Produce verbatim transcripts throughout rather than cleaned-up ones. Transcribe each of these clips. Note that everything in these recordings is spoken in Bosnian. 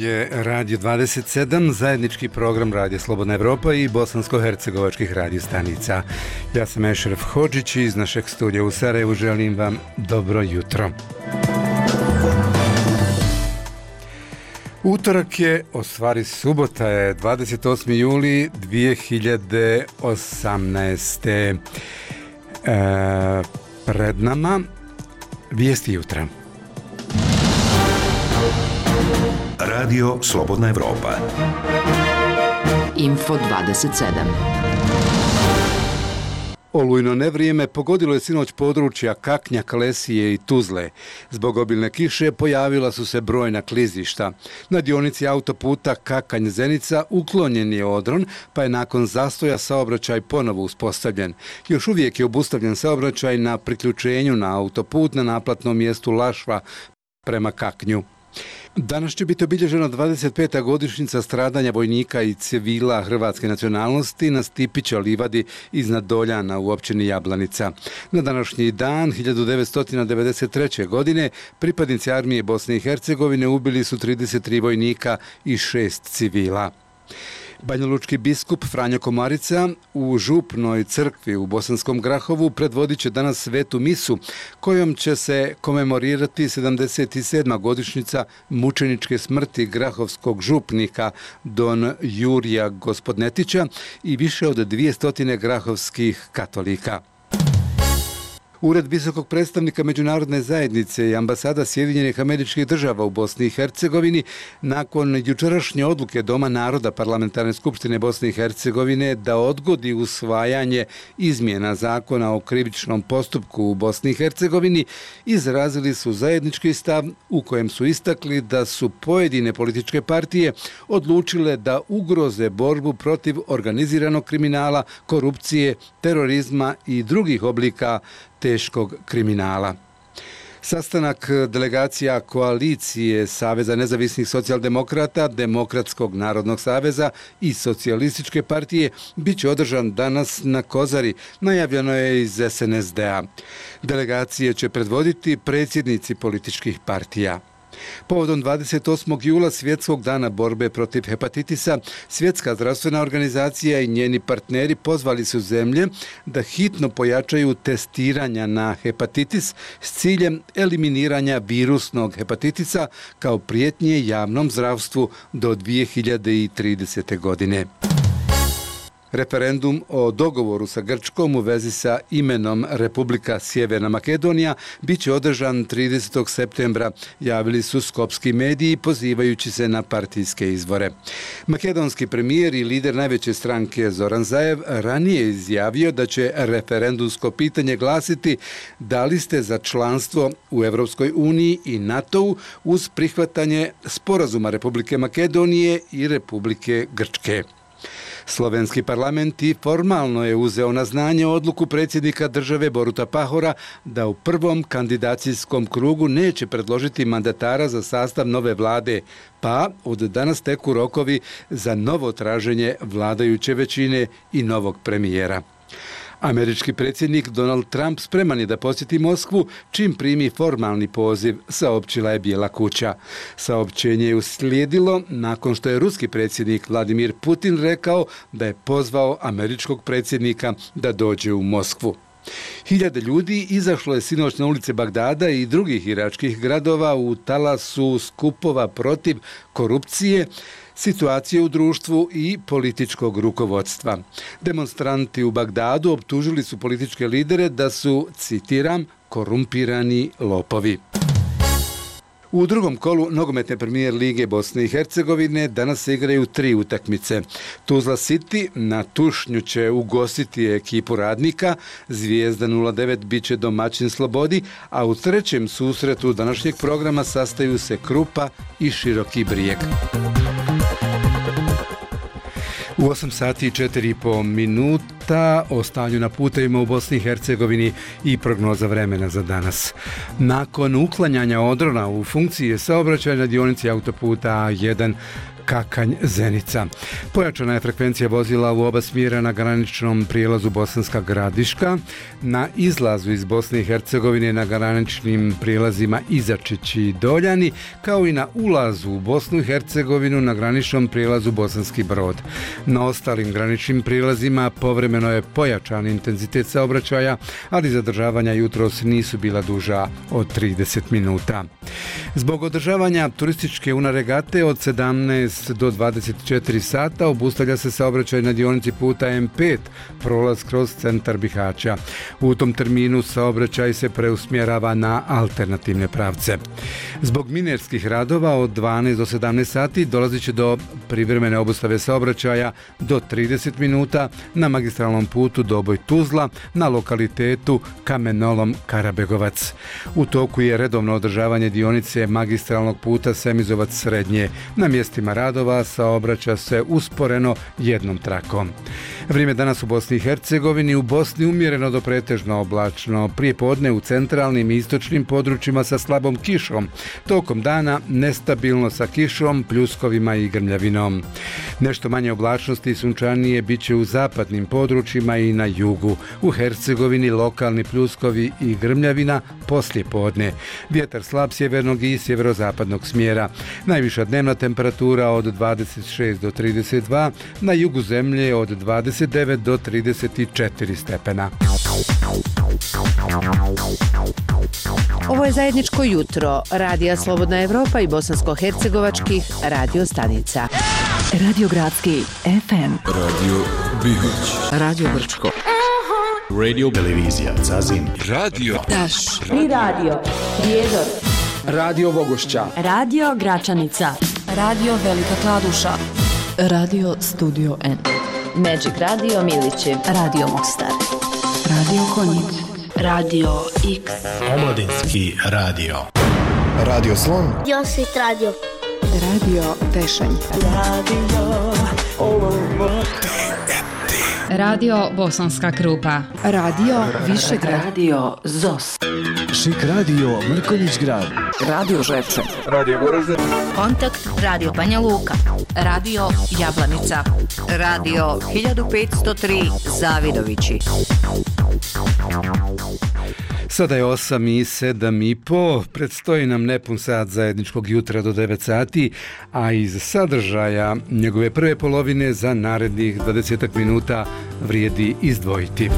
je Radio dvadeset sedam, zajednički program Radija Slobodna Evropa i bosansko-hercegovačkih radio stanica. Ja sam Ešref Hodžić i iz našeg studija u Sarajevu želim vam dobro jutro. Utorak je, o stvari subota je, dvadeset osmi juli dvije hiljade osamnaeste. E, pred nama vijesti jutra. Radio Slobodna Evropa. Info dvadeset sedam. Olujno nevrijeme pogodilo je sinoć područja Kaknja, Kalesije i Tuzle. Zbog obilne kiše pojavila su se brojna klizišta. Na dionici autoputa Kakanj-Zenica uklonjen je odron, pa je nakon zastoja saobraćaj ponovo uspostavljen. Još uvijek je obustavljen saobraćaj na priključenju na autoput na naplatnom mjestu Lašva prema Kaknju. Danas će biti obilježena dvadeset peta godišnjica stradanja vojnika i civila hrvatske nacionalnosti na Stipića livadi iznad Doljana u općini Jablanica. Na današnji dan hiljadu devetsto devedeset treće. godine pripadnici armije Bosne i Hercegovine ubili su trideset tri vojnika i šest civila. Banjalučki biskup Franjo Komarica u župnoj crkvi u Bosanskom Grahovu predvodit će danas svetu misu kojom će se komemorirati sedamdeset sedma godišnjica mučeničke smrti grahovskog župnika Don Jurija Gospodnetića i više od dvjesto grahovskih katolika. Ured visokog predstavnika međunarodne zajednice i ambasada Sjedinjenih Američkih Država u Bosni i Hercegovini nakon jučerašnje odluke Doma naroda Parlamentarne skupštine Bosne i Hercegovine da odgodi usvajanje izmjena zakona o krivičnom postupku u Bosni i Hercegovini izrazili su zajednički stav u kojem su istakli da su pojedine političke partije odlučile da ugroze borbu protiv organiziranog kriminala, korupcije, terorizma i drugih oblika teškog kriminala. Sastanak delegacija koalicije Saveza nezavisnih socijaldemokrata, Demokratskog narodnog saveza i Socijalističke partije bit će održan danas na Kozari, najavljeno je iz es en es de a. Delegacije će predvoditi predsjednici političkih partija. Povodom dvadeset osmog jula Svjetskog dana borbe protiv hepatitisa, Svjetska zdravstvena organizacija i njeni partneri pozvali su zemlje da hitno pojačaju testiranja na hepatitis s ciljem eliminiranja virusnog hepatitisa kao prijetnje javnom zdravstvu do dvije hiljade tridesete. godine. Referendum o dogovoru sa Grčkom u vezi sa imenom Republika Sjeverna Makedonija bit će održan tridesetog septembra, javili su skopski mediji pozivajući se na partijske izvore. Makedonski premijer i lider najveće stranke Zoran Zaev ranije izjavio da će referendumsko pitanje glasiti da li ste za članstvo u Europskoj uniji i NATO-u uz prihvatanje sporazuma Republike Makedonije i Republike Grčke. Slovenski parlament i formalno je uzeo na znanje odluku predsjednika države Boruta Pahora da u prvom kandidacijskom krugu neće predložiti mandatara za sastav nove vlade, pa od danas teku rokovi za novo traženje vladajuće većine i novog premijera. Američki predsjednik Donald Trump spreman je da posjeti Moskvu čim primi formalni poziv, saopćila je Bijela kuća. Saopćenje je uslijedilo nakon što je ruski predsjednik Vladimir Putin rekao da je pozvao američkog predsjednika da dođe u Moskvu. Hiljade ljudi izašlo je sinoć na ulice Bagdada i drugih iračkih gradova u talasu skupova protiv korupcije, situacije u društvu i političkog rukovodstva. Demonstranti u Bagdadu optužili su političke lidere da su, citiram, korumpirani lopovi. U drugom kolu nogometne premijer lige Bosne i Hercegovine danas se igraju tri utakmice. Tuzla City na Tušnju će ugostiti ekipu Radnika, Zvijezda nula devet bit će domaćin Slobodi, a u trećem susretu današnjeg programa sastaju se Krupa i Široki Brijeg. U osam sati i četiri i po minuta o stanju na putevima u Bosni i Hercegovini i prognoza vremena za danas. Nakon uklanjanja odrona u funkciji saobraćaja na dionici autoputa A jedan Kakanj-Zenica. Pojačana je frekvencija vozila u oba smjera na graničnom prijelazu Bosanska Gradiška, na izlazu iz Bosne i Hercegovine na graničnim prijelazima Izačić i Doljani, kao i na ulazu u Bosnu i Hercegovinu na graničnom prijelazu Bosanski Brod. Na ostalim graničnim prijelazima povremeno je pojačan intenzitet saobraćaja, ali zadržavanja jutros nisu bila duža od trideset minuta. Zbog održavanja turističke unaregate od sedamnaest do dvadeset četiri sata obustavlja se saobraćaj na dionici puta M pet, prolaz kroz centar Bihaća. U tom terminu saobraćaj se preusmjerava na alternativne pravce. Zbog minerskih radova od dvanaest do sedamnaest sati dolazit će do privremene obustave saobraćaja do trideset minuta na magistralnom putu Doboj-Tuzla na lokalitetu Kamenolom Karabegovac. U toku je redovno održavanje dionice magistralnog puta Semizovac Srednje. Na mjestima radova saobraća se usporeno jednom trakom. Vrijeme danas u Bosni i Hercegovini, u Bosni umjereno do pretežno oblačno, prije podne u centralnim i istočnim područjima sa slabom kišom, tokom dana nestabilno sa kišom, pljuskovima i grmljavinom. Nešto manje oblačnosti i sunčanije bit će u zapadnim područjima i na jugu. U Hercegovini lokalni pljuskovi i grmljavina poslije podne. Vjetar slab sjevernog i sjeverozapadnog smjera. Najviša dnevna temperatura od dvadeset šest do trideset dva, na jugu zemlje od dvadeset devet do trideset četiri stepena. Ovo je zajedničko jutro Radija Slobodna Evropa i bosansko-hercegovačkih radio stanica. Radio Gradski F M, Radio Bihać, Radio Brčko, Radio Televizija Zazin, Radio Taš, Tri radio, Prijedor, Radio Vogošća, Radio Gračanica, Radio Velika Kladuša, Radio Studio N, Magic Radio Milići, Radio Mostar, Radio Konjic, Radio X, Omladinski radio, Radio Slon, Josit Radio, Radio Tešanj, Radio Radio Bosanska Krupa, Radio Višegrad, Radio Zos, Šik Radio Mrkonjić Grad, Radio Žepče, Radio Goražde, Kontakt Radio Banja Luka, Radio Jablanica, Radio hiljadu petsto tri Zavidovići. Sada je osam i sedam i po, predstoji nam nepun sat zajedničkog jutra do devet sati, a iz sadržaja njegove prve polovine za narednih dvadeset minuta vrijedi izdvojiti.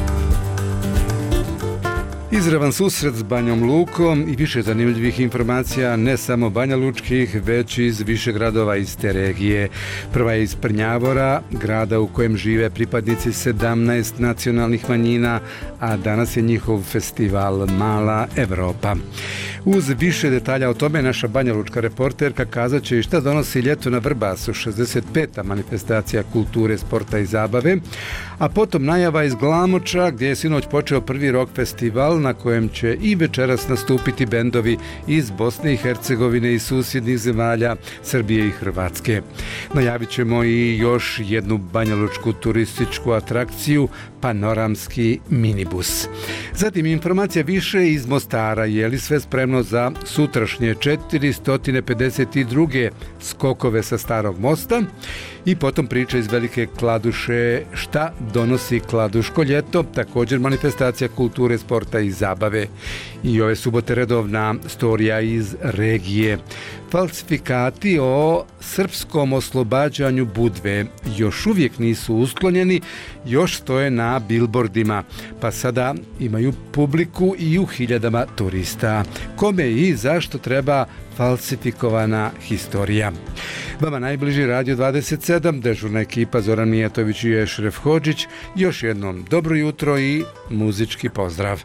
Izravan susret s Banjom Lukom i više zanimljivih informacija, ne samo Banja Lučkih, već iz više gradova iz te regije. Prva je iz Prnjavora, grada u kojem žive pripadnici sedamnaest nacionalnih manjina, a danas je njihov festival Mala Evropa. Uz više detalja o tome naša Banja Lučka reporterka kazat će i šta donosi ljeto na Vrbasu, šezdeset peta manifestacija kulture, sporta i zabave, a potom najava iz Glamoča gdje je sinoć počeo prvi rock festival na kojem će i večeras nastupiti bendovi iz Bosne i Hercegovine i susjednih zemalja Srbije i Hrvatske. Najavit ćemo i još jednu banjalučku turističku atrakciju, panoramski minibus. Zatim informacija više iz Mostara, je li sve spremno za sutrašnje četiristo pedeset druge skokove sa Starog mosta, i potom priča iz Velike Kladuše šta donosi Kladuško ljeto, također manifestacija kulture, sporta i zabave. I ove subote redovna storija iz regije. Falsifikati o srpskom oslobađanju Budve još uvijek nisu usklonjeni, još stoje na bilbordima, pa sada imaju publiku i u hiljadama turista. Kome i zašto treba falsifikovana historija? Vama najbliži Radio dvadeset sedam, dežurna ekipa Zoran Mijatović i Ešref Hodžić. Još jednom dobro jutro i muzički pozdrav.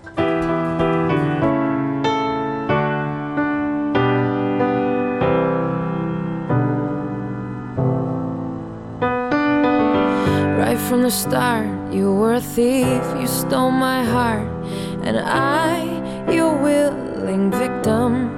From the start, you were a thief, you stole my heart, and I, your willing victim.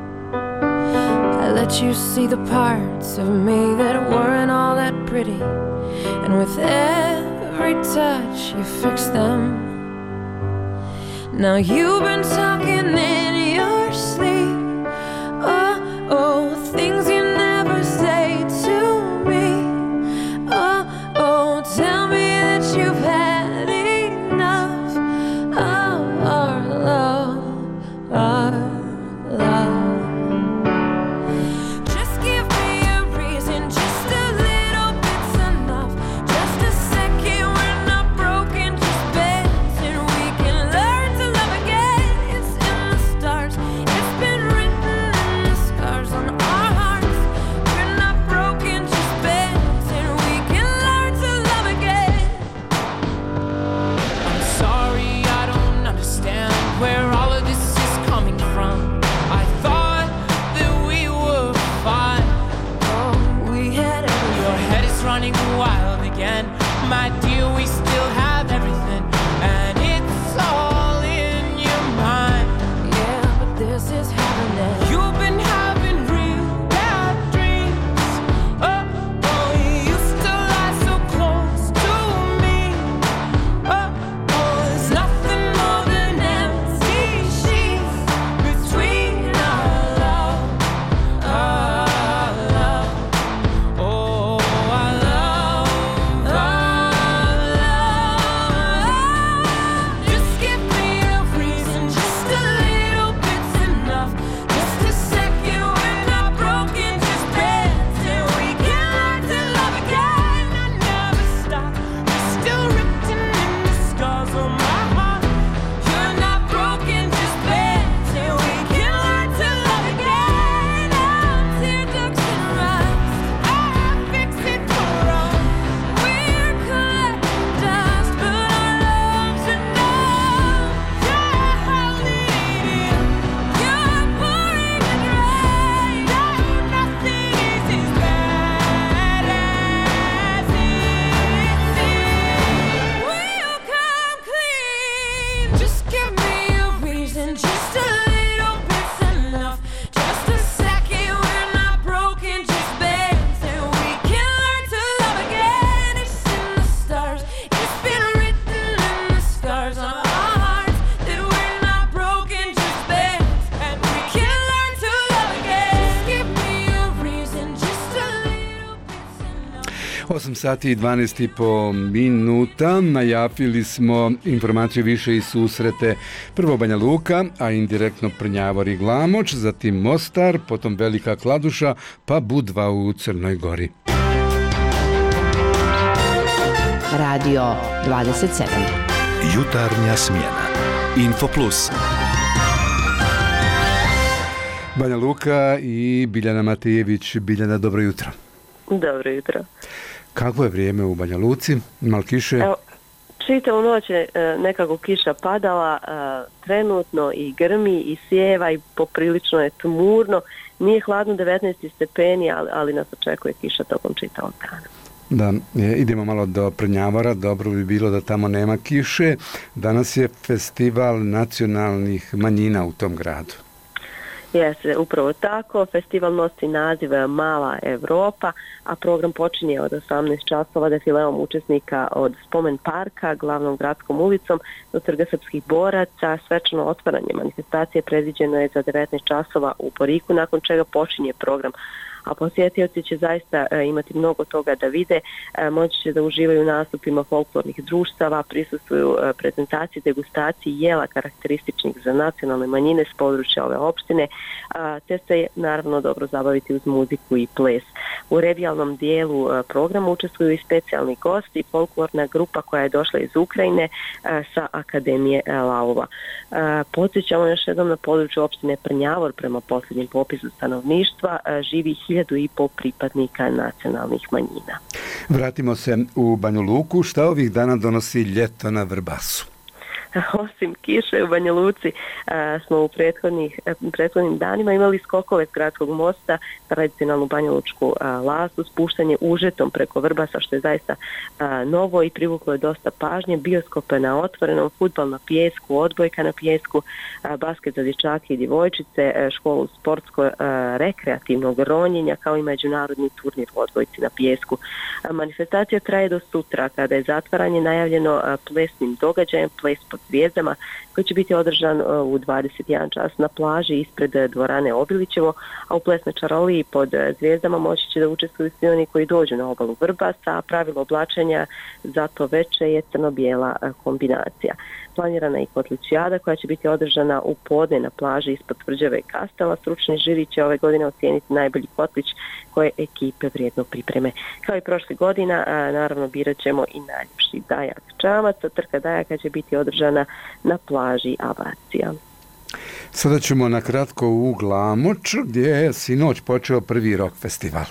I let you see the parts of me that weren't all that pretty, and with every touch you fixed them. Now you've been talking in your sleep, oh, oh, things you never say to again. My dear, we still have everything, and it's all in your mind. Yeah, but this is happening. You've been having real bad dreams. Oh, oh, you used to lie so close to me. Oh, oh, there's nothing more than empty sheets between our love, our love. Oh, our love, our love. Just give me a reason, just a little bit's enough. Just a second, we're not broken, just bends, and we can learn to love again. I never stop, you're still written in the scars on my heart. You're not broken, just bends, and we can learn to love again. I'm tear ducts and rust, I fix it for us. We're collecting dust, but our love's enough. Yeah, I'll lead you. You're pouring the rain. No, nothing is as bad as it seems. We'll come clean. Just give me a reason, just a little bit's enough. Just a second, we're not broken, just bends, and we can learn to love again. It's in the stars, it's been written in the scars on our hearts that we're not broken, just bends, and we can learn to love again. Just give me a reason, just a little bit's enough. osam sati i dvanaest i po minuta. Najavili smo informaciju više i susrete. Prvo Banja Luka, a indirektno Prnjavor i Glamoč, zatim Mostar, potom Velika Kladuša, pa Budva u Crnoj Gori. Radio dvadeset sedam. Jutarnja smjena. Info Plus. Banja Luka i Biljana Matejević. Biljana, dobro jutro. Dobro jutro. Kakvo je vrijeme u Banja Luci? Mal kiše? Evo, čitavu noć je e, nekako kiša padala, e, trenutno i grmi i sjeva i poprilično je tmurno. Nije hladno, devetnaest stepeni, ali, ali nas očekuje kiša tokom čitavog dana. Da, e, idemo malo do Prnjavora, dobro bi bilo da tamo nema kiše. Danas je festival nacionalnih manjina u tom gradu. Jeste, upravo tako. Festival nosi naziv Mala Europa, a program počinje od osamnaest časova defileom učesnika od Spomen parka, glavnom gradskom ulicom do Trga srpskih boraca. Svečano otvaranje manifestacije predviđeno je za devetnaest časova u Poriku, nakon čega počinje program. A posjetioci će zaista e, imati mnogo toga da vide, e, moći će da uživaju u nastupima folklornih društava, prisustvuju e, prezentaciji, degustaciji jela karakterističnih za nacionalne manjine s područja ove opštine, a, te se naravno dobro zabaviti uz muziku i ples. U revijalnom dijelu e, programa učestvuju i specijalni gosti, folklorna grupa koja je došla iz Ukrajine e, sa Akademije e, Lavova. E, podsjećamo još jednom, na području opštine Prnjavor prema posljednjem popisu stanovništva e, živi hiljadu i pol pripadnika nacionalnih manjina. Vratimo se u Banju Luku. Šta ovih dana donosi ljeto na Vrbasu? Osim kiše u Banja Luci a, smo u prethodnih, prethodnim danima imali skokove s gradskog mosta, tradicionalnu banjalučku a, lastu, spuštanje užetom preko Vrbasa, što je zaista a, novo i privuklo je dosta pažnje, bioskope na otvorenom, fudbal na pijesku, odbojka na pijesku, a, basket za dječake i djevojčice, a, školu sportsko-rekreativnog ronjenja, kao i međunarodni turnir u odbojci na pijesku. A, manifestacija traje do sutra, kada je zatvaranje najavljeno a, plesnim događajem, ples pod zvijezdama, koji će biti održan u dvadeset jedan čas na plaži ispred dvorane Obilićevo, a u plesnoj čaroliji pod zvijezdama moći će da učestvuju svi oni koji dođu na obalu Vrbasa, a pravilo oblačenja za to veče je crno-bijela kombinacija. Planirana je i kotličijada koja će biti održana u podne na plaži ispod Tvrđave i Kastela. Stručni žiri će ove godine ocijeniti najbolji kotlić koje ekipe vrijedno pripreme. Kao i prošle godina, a, naravno birat ćemo i najljepši dajak čamac, a trka dajaka će biti održana na plaži Avacija. Sada ćemo na kratko u Glamoč, gdje je sinoć počeo prvi rock festival.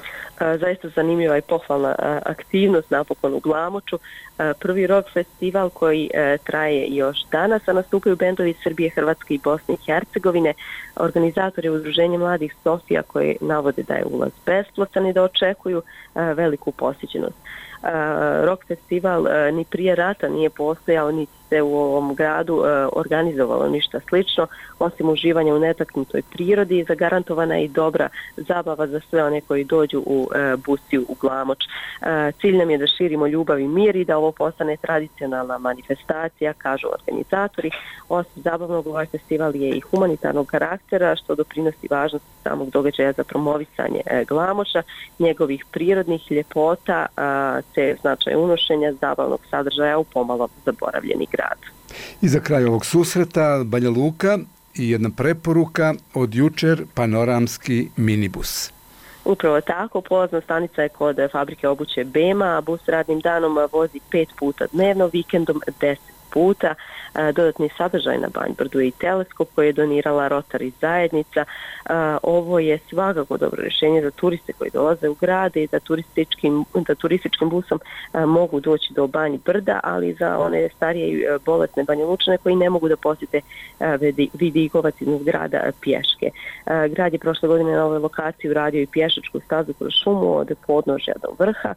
Zaista zanimljiva i pohvalna aktivnost napokon u Glamoču. Prvi rock festival koji traje još danas, a nastupaju bendovi iz Srbije, Hrvatske i Bosne i Hercegovine. Organizator je Udruženje mladih Sofija, koji navode da je ulaz besplatan i da očekuju veliku posjećenost. Rock festival ni prije rata nije postojao, niti se u ovom gradu organizovalo ništa slično, osim uživanja u netaknutoj prirodi. Zagarantovana je i dobra zabava za sve one koji dođu u Busiju, u Glamoč. Cilj nam je da širimo ljubav i mir i da ovo postane tradicionalna manifestacija, kažu organizatori. Osim zabavnog, ovaj festival je i humanitarnog karaktera, što doprinosi važnosti samog događaja za promovisanje Glamoča, njegovih prirodnih ljepota, te značaj unošenja zabavnog sadržaja u pomalo zaboravljeni grad. I za kraj ovog susreta Banja Luka i jedna preporuka od jučer, panoramski minibus. Upravo tako, polazna stanica je kod fabrike obuće Bema, a bus radnim danom vozi pet puta dnevno, vikendom deset puta. Dodatni sadržaj na Banjbrdu je i teleskop koji je donirala Rotary zajednica. Ovo je svakako dobro rješenje za turiste koji dolaze u grade i da turističkim, da turističkim busom mogu doći do Banjbrda, ali za one starije i bolesne Banjalučane koji ne mogu da posjete Vidigovac iz grada pješke. Grad je prošle godine na ovoj lokaciji uradio i pješačku stazu kroz šumu od podnožja do vrha,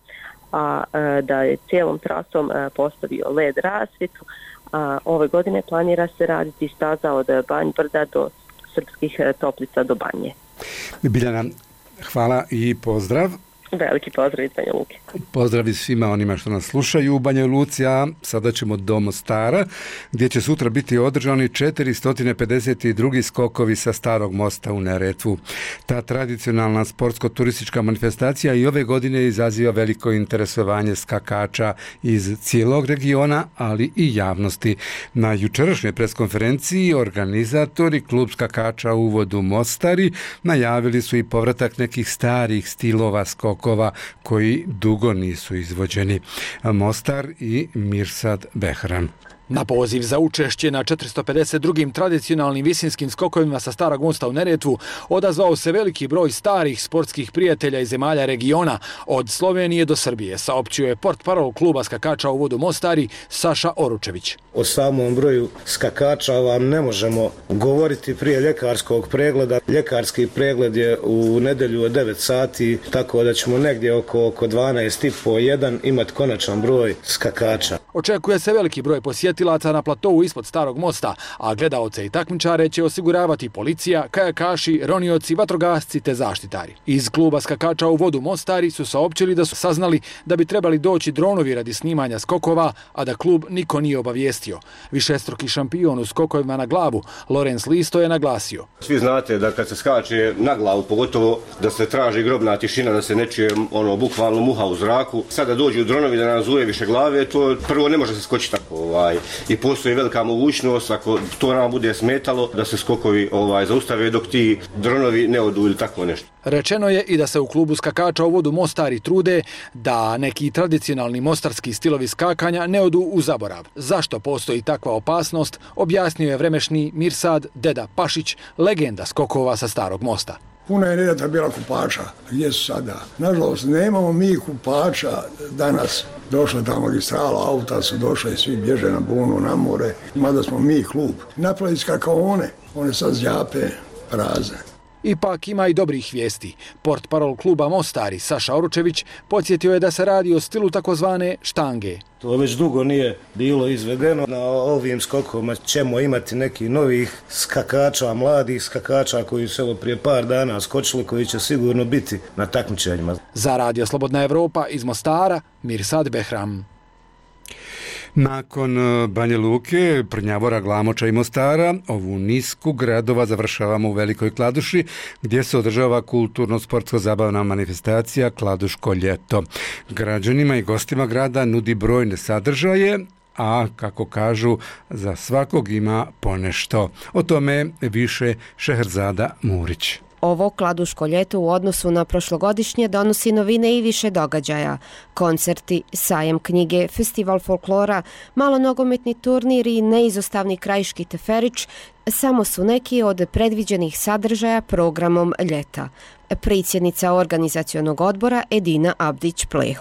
a da je cijelom trasom postavio led rasvjetu. A ove godine planira se raditi staza od Banjbrda do Srpskih Toplica do Banje. Biljana, hvala i pozdrav. Veliki pozdrav iz Banja Luke. Pozdravi svima onima što nas slušaju u Banja Luci, a sada ćemo do Mostara, gdje će sutra biti održani četiristo pedeset drugi skokovi sa Starog mosta u Neretvu. Ta tradicionalna sportsko-turistička manifestacija i ove godine izaziva veliko interesovanje skakača iz cijelog regiona, ali i javnosti. Na jučerašnjoj preskonferenciji organizatori klub skakača u uvodu Mostari najavili su i povratak nekih starih stilova skokova koji dugo nisu izvođeni. Mostar i Mirsad Behram. Na poziv za učešće na četiristo pedeset drugim tradicionalnim visinskim skokovima sa Starog mosta u Neretvu odazvao se veliki broj starih sportskih prijatelja iz zemalja regiona, od Slovenije do Srbije, saopćio je portparol kluba skakača u uvodu Mostari Saša Oručević. O samom broju skakača vam ne možemo govoriti prije ljekarskog pregleda. Ljekarski pregled je u nedelju od devet sati, tako da ćemo negdje oko, oko dvanaest i po jedan imati konačan broj skakača. Očekuje se veliki broj posjetilaca na platovu ispod Starog mosta, a gledaoce i takmičare će osiguravati policija, kajakaši, ronioci, vatrogasci te zaštitari. Iz kluba skakača u vodu Mostari su saopćili da su saznali da bi trebali doći dronovi radi snimanja skokova, a da klub niko nije obavijestio. Višestruki šampion u skokovima na glavu, Lorenz Listo, je naglasio. Svi znate da kad se skače na glavu, pogotovo da se traži grobna tišina, da se ne čuje ono, bukvalno muha u zraku. Sada dođu dronovi da nas zuje više glave, to prvo ne može se skočiti tako. Ovaj. I postoji velika mogućnost, ako to nam bude smetalo, da se skokovi ovaj, zaustave dok ti dronovi ne odu ili tako nešto. Rečeno je i da se u klubu skakača u vodu Mostari trude da neki tradicionalni mostarski stilovi skakanja ne odu u zaborav. Zašto postoji takva opasnost, objasnio je vremešni Mirsad Deda Pašić, legenda skokova sa Starog mosta. Puno je nedata bila kupača, gdje su sada? Nažalost, nemamo mi kupača danas. Došla ta magistrala, auta su došle i svi bježe na bunu, na more. Mada smo mi klub. Napravili skakaone, one sad zjape prazne. Ipak ima i dobrih vijesti. Portparol kluba Mostari Saša Oručević podsjetio je da se radi o stilu takozvane štange. To već dugo nije bilo izvedeno. Na ovim skokovima ćemo imati neki novih skakača, mladih skakača koji su evo prije par dana skočili, koji će sigurno biti na takmičenjima. Za Radio Slobodna Evropa iz Mostara, Mirsad Behram. Nakon Banja Luke, Prnjavora, Glamoča i Mostara, ovu nisku gradova završavamo u Velikoj Kladuši, gdje se održava kulturno-sportsko-zabavna manifestacija Kladuško ljeto. Građanima i gostima grada nudi brojne sadržaje, a kako kažu, za svakog ima ponešto. O tome više Šeherzada Murić. Ovo Kladuško ljeto u odnosu na prošlogodišnje donosi novine i više događaja. Koncerti, sajam knjige, festival folklora, malonogometni turnir i neizostavni krajiški teferić samo su neki od predviđenih sadržaja programom ljeta. Predsjednica organizacionog odbora Edina Abdić-Pleho.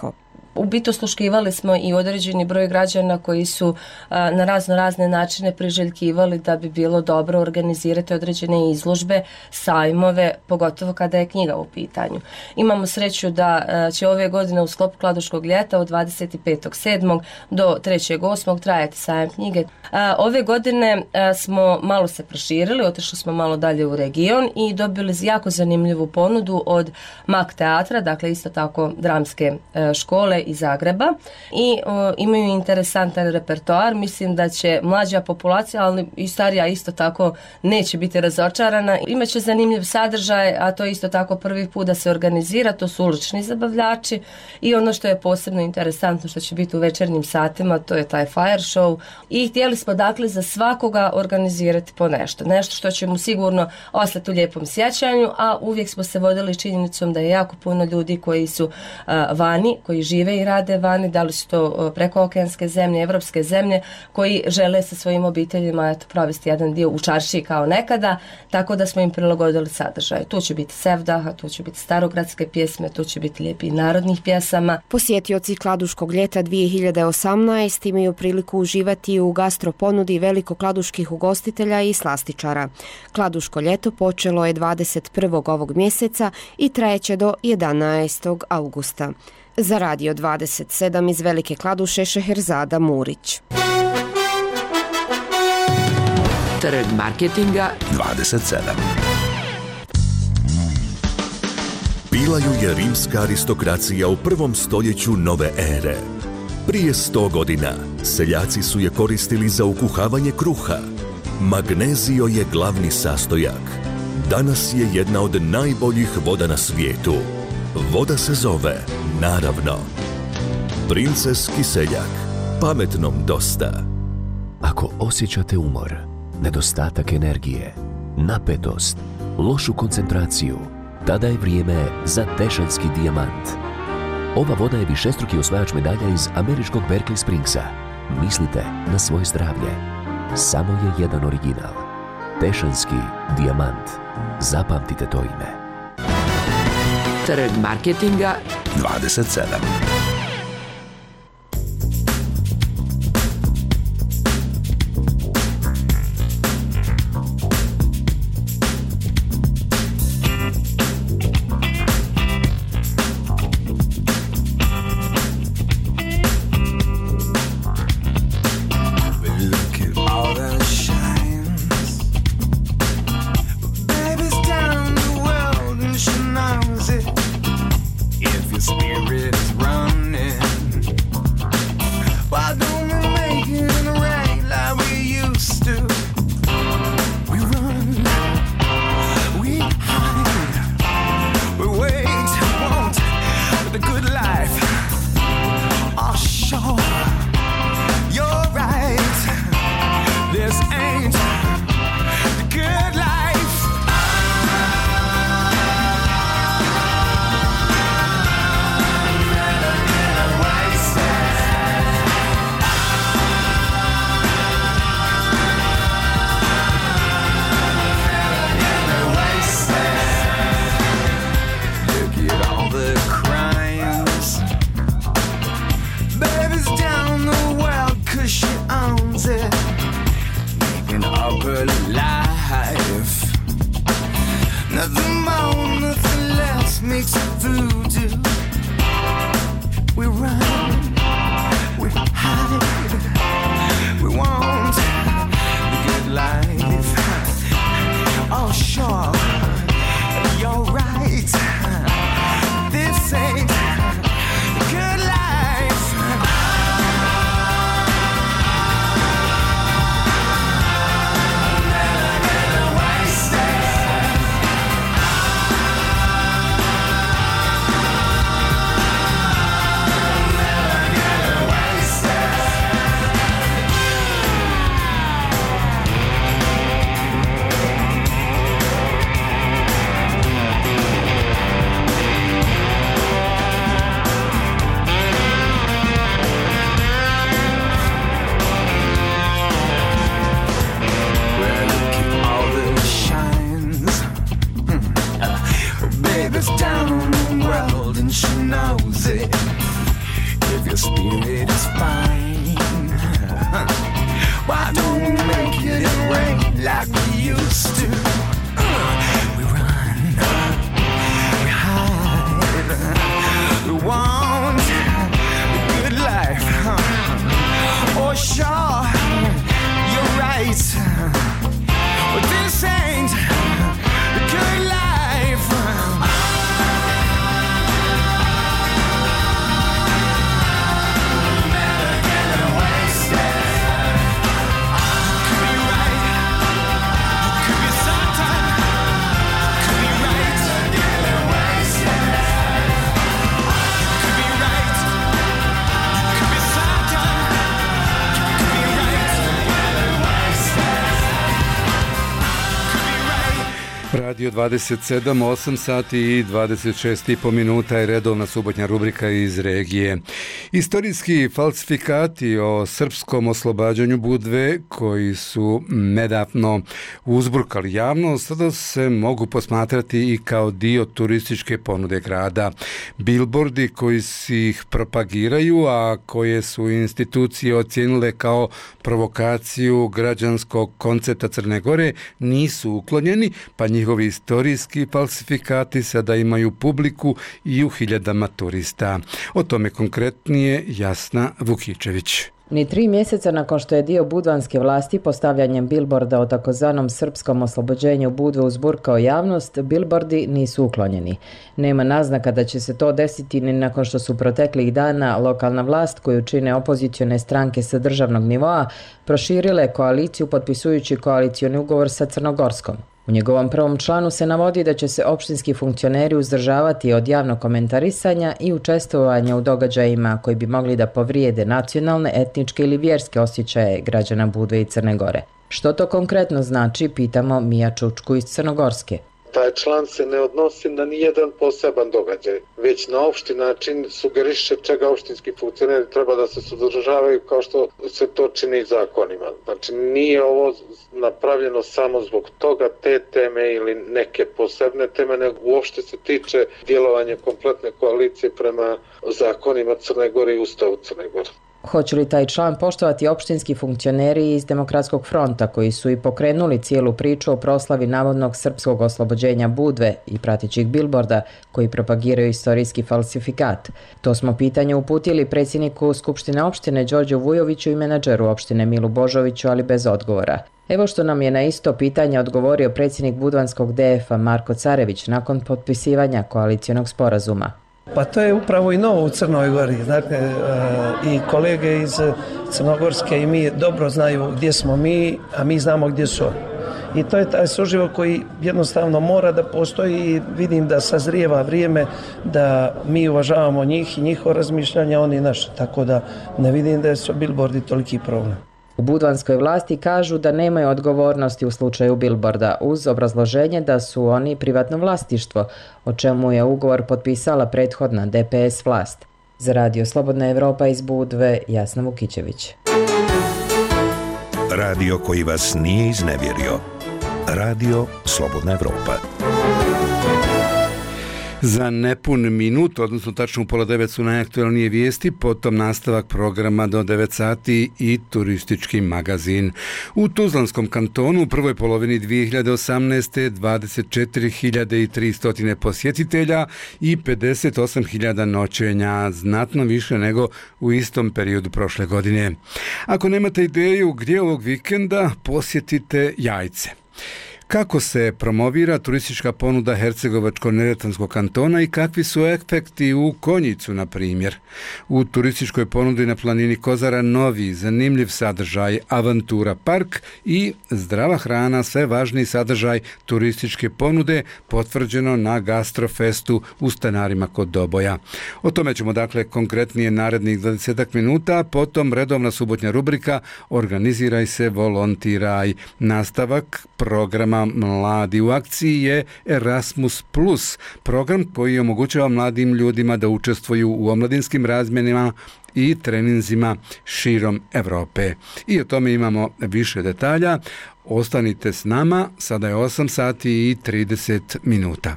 U biti osluškivali smo i određeni broj građana koji su a, na razno razne načine priželjkivali da bi bilo dobro organizirati određene izložbe, sajmove, pogotovo kada je knjiga u pitanju. Imamo sreću da a, će ove godine u sklopu Kladuškog ljeta od dvadeset petog sedmog do trećeg osmog trajati sajam knjige. A, ove godine a, smo malo se proširili, otišli smo malo dalje u region i dobili jako zanimljivu ponudu od Mak teatra, dakle isto tako dramske a, škole iz Zagreba i a, imaju interesantan repertoar. Mislim da će mlađa populacija, ali i starija isto tako neće biti razočarana. Imaće zanimljiv sadržaj, a to je isto tako prvi put da se organizira, to su ulični zabavljači i ono što je posebno interesantno što će biti u večernjim satima, to je taj fire show i htjeli smo dakle za svakoga organizirati po nešto. Nešto što će mu sigurno ostati u lijepom sjećanju, a uvijek smo se vodili činjenicom da je jako puno ljudi koji su uh, vani, koji žive i rade vani, da li su to uh, prekookeanske zemlje, evropske zemlje, koji žele sa svojim obiteljima eto, provesti jedan dio u čaršiji kao nekada, tako da smo im prilagodili sadržaj. Tu će biti sevdaha, tu će biti starogradske pjesme, tu će biti lijepi narodnih pjesama. Posjetioci Kladuškog ljeta dvije hiljade osamnaeste imaju priliku uživati u gastroponudi velikokladuških ugostitelja i slastičara. Kladuško ljeto počelo je dvadeset prvog ovog mjeseca i trajeće do jedanaestog augusta. Za Radio dvadeset sedam iz Velike Kladuše Šeherzada Murić. Trg marketinga dvadeset sedam. Bila ju je rimska aristokracija u prvom stoljeću nove ere. Prije sto godina seljaci su je koristili za ukuhavanje kruha. Magnezio je glavni sastojak. Danas je jedna od najboljih voda na svijetu. Voda se zove, naravno, Princeski seljak. Pametnom dosta. Ako osjećate umor, nedostatak energije, napetost, lošu koncentraciju, tada je vrijeme za Tešanski dijamant. Ova voda je višestruki osvajač medalja iz američkog Berkeley Springsa. Mislite na svoje zdravlje. Samo je jedan original. Tešanski dijamant. Zapamtite to ime. Trg marketinga dvadeset sedam. it is fine. Why don't we make it rain like we used to? We run, we hide, we want a good life. Oh sure, you're right, but this ain't a good life. Radio dvadeset sedam, osam sati i dvadeset šest i po minuta je redovna subotnja rubrika iz regije. Istorijski falsifikati o srpskom oslobađanju Budve koji su nedavno uzburkali javnost sada se mogu posmatrati i kao dio turističke ponude grada. Bilbordi koji si ih propagiraju, a koje su institucije ocijenile kao provokaciju građanskog koncepta Crne Gore, nisu uklonjeni, pa njihovi istorijski falsifikati sada imaju publiku i u hiljadama turista. O tome konkretnije Jasna Vukičević. Ni tri mjeseca nakon što je dio budvanske vlasti postavljanjem bilborda o takozvanom srpskom oslobođenju Budve uzburkao javnost, bilbordi nisu uklonjeni. Nema naznaka da će se to desiti ni nakon što su proteklih dana lokalna vlast koju čine opozicione stranke sa državnog nivoa proširile koaliciju potpisujući koalicioni ugovor sa Crnogorskom. U njegovom prvom članu se navodi da će se opštinski funkcioneri uzdržavati od javnog komentarisanja i učestvovanja u događajima koji bi mogli da povrijede nacionalne, etničke ili vjerske osjećaje građana Budve i Crne Gore. Što to konkretno znači, pitamo Mija Čučku iz Crnogorske. Taj član se ne odnosi na nijedan poseban događaj, već na opšti način sugeriše čega opštinski funkcioneri treba da se suzdržavaju kao što se to čini zakonima. Znači nije ovo napravljeno samo zbog toga, te teme ili neke posebne teme, nego uopšte se tiče djelovanja kompletne koalicije prema zakonima Crne Gore i Ustavu Crne Gore. Hoće li taj član poštovati opštinski funkcioneri iz Demokratskog fronta koji su i pokrenuli cijelu priču o proslavi navodnog srpskog oslobođenja Budve i pratećih bilborda koji propagiraju istorijski falsifikat? To smo pitanje uputili predsjedniku Skupštine opštine Đorđu Vujoviću i menadžeru opštine Milu Božoviću, ali bez odgovora. Evo što nam je na isto pitanje odgovorio predsjednik budvanskog D F-a Marko Carević nakon potpisivanja koalicionog sporazuma. Pa to je upravo i novo u Crnoj Gori. Dakle, i kolege iz Crnogorske i mi dobro znaju gdje smo mi, a mi znamo gdje su oni. I to je taj suživot koji jednostavno mora da postoji i vidim da sazrijeva vrijeme da mi uvažavamo njih i njihovo razmišljanje, oni naše. Tako da ne vidim da su bilbordi toliki problem. U budvanskoj vlasti kažu da nemaju odgovornosti u slučaju bilborda uz obrazloženje da su oni privatno vlasništvo, o čemu je ugovor potpisala prethodna D P S vlast. Za Radio Slobodna Evropa iz Budve, Jasna Vukičević. Radio koji vas nije iznevjerio. Radio Slobodna Evropa. Za nepun minut, odnosno tačno u pola devet su najaktualnije vijesti, potom nastavak programa do devet sati i turistički magazin. U Tuzlanskom kantonu u prvoj polovini dvije hiljade osamnaeste. dvadeset četiri hiljade tristo posjetitelja i pedeset osam hiljada noćenja, znatno više nego u istom periodu prošle godine. Ako nemate ideju gdje ovog vikenda, posjetite Jajce. Kako se promovira turistička ponuda Hercegovačko-neretvanskog kantona i kakvi su efekti u Konjicu, na primjer? U turističkoj ponudi na planini Kozara novi, zanimljiv sadržaj, avantura park i zdrava hrana, sve važniji sadržaj turističke ponude, potvrđeno na Gastrofestu u Stanarima kod Doboja. O tome ćemo dakle konkretnije narednih dvadeset minuta, potom redovna subotnja rubrika Organiziraj se, volontiraj. Nastavak programa Mladi u akciji je Erasmus plus, program koji omogućava mladim ljudima da učestvuju u omladinskim razmjenima i treninzima širom Europe. I o tome imamo više detalja. Ostanite s nama, sada je osam sati i trideset minuta.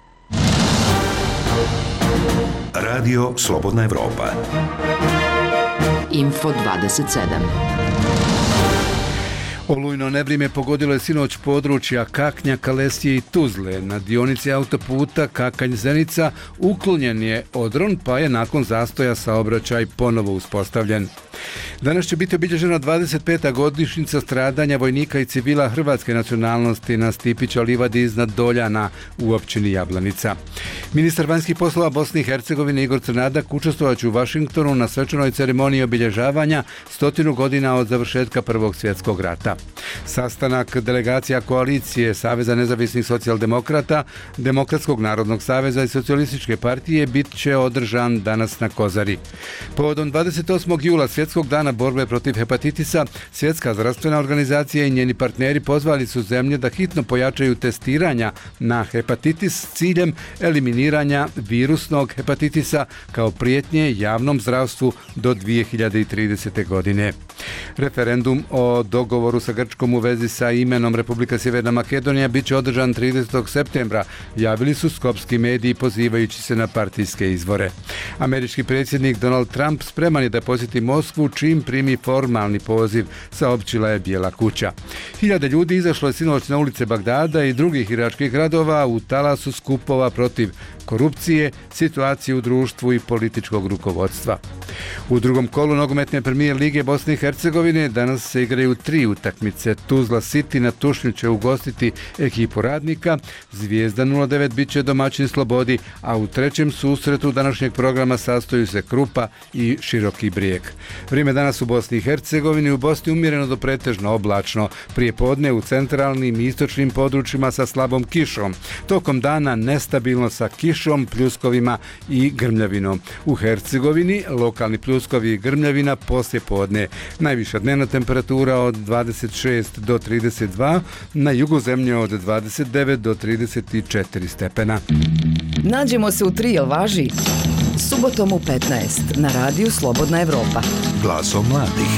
Radio Slobodna Evropa. Info dvadeset sedam. Olujno nevrijeme pogodilo je sinoć područja Kaknja, Kalesije i Tuzle. Na dionici autoputa Kakanj-Zenica uklonjen je odron, pa je nakon zastoja saobraćaj ponovo uspostavljen. Danas će biti obilježena dvadeset peta godišnjica stradanja vojnika i civila hrvatske nacionalnosti na Stipića livadi iznad Doljana u općini Jablanica. Ministar vanjskih poslova Bosne i Hercegovine Igor Crnadak učestvovat će u Vašingtonu na svečanoj ceremoniji obilježavanja stotinu godina od završetka Prvog svjetskog rata. Sastanak delegacija koalicije Saveza nezavisnih socijaldemokrata, Demokratskog narodnog saveza i Socijalističke partije bit će održan danas na Kozari. Povodom dvadeset osmog jula Svjetskog dana borbe protiv hepatitisa, Svjetska zdravstvena organizacija i njeni partneri pozvali su zemlje da hitno pojačaju testiranja na hepatitis s ciljem eliminiranja virusnog hepatitisa kao prijetnje javnom zdravstvu do dvije hiljade tridesete. godine. Referendum o dogovoru sa Grčkom u vezi sa imenom Republika Sjeverna Makedonija bit će održan tridesetog septembra, javili su skopski mediji pozivajući se na partijske izvore. Američki predsjednik Donald Trump spreman je da posjeti Moskvu čim primi formalni poziv, saopćila je Bijela kuća. Hiljade ljudi izašlo je sinoć na ulice Bagdada i drugih iračkih gradova u talasu skupova protiv korupcije, situacije u društvu i političkog rukovodstva. U drugom kolu nogometne premijer Lige Bosne i Hercegovine danas se igraju tri utakmice. Tuzla City na Tušnju će ugostiti ekipu Radnika, Zvijezda nula devet bit će domaćin Slobodi, a u trećem susretu današnjeg programa sastoju se Krupa i Široki Brijeg. Vrijeme danas u Bosni i Hercegovini, u Bosni umjereno do pretežno oblačno, prije podne u centralnim i istočnim područjima sa slabom kišom. Tokom dana nestabilno sa kišom, pljuskovima i grmljavinom. U Hercegovini lokalni pljuskovi i grmljavina poslije podne. Najviša dnevna temperatura od dvadeset šest do trideset dva, na jugu zemlje od dvadeset devet do trideset četiri stepena. Nađemo se u tri, jel važi? Subotom u petnaest na radiju Slobodna Evropa. Glasom mladih.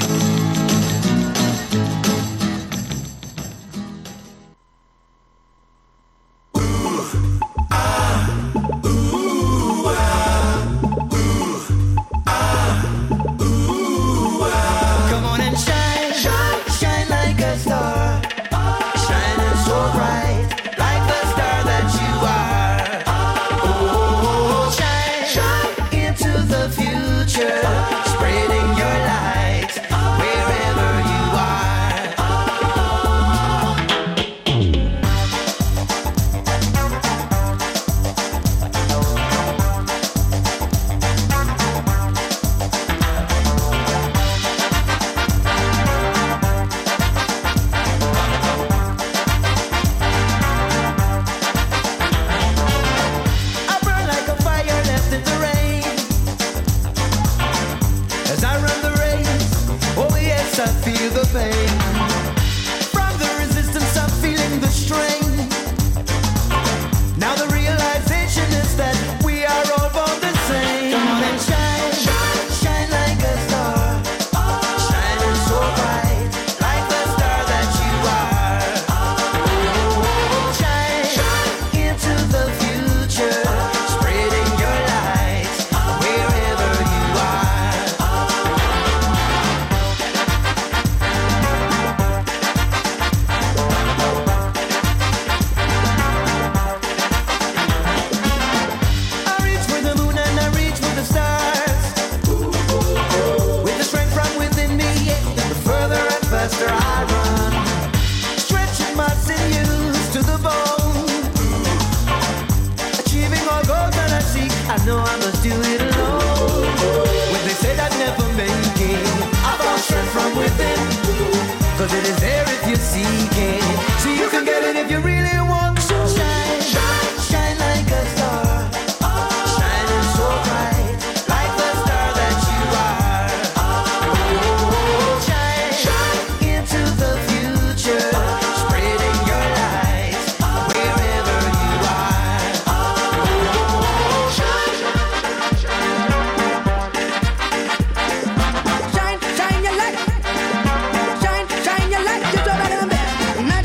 Shine, shine your light. Shine, shine your light. You're better than that.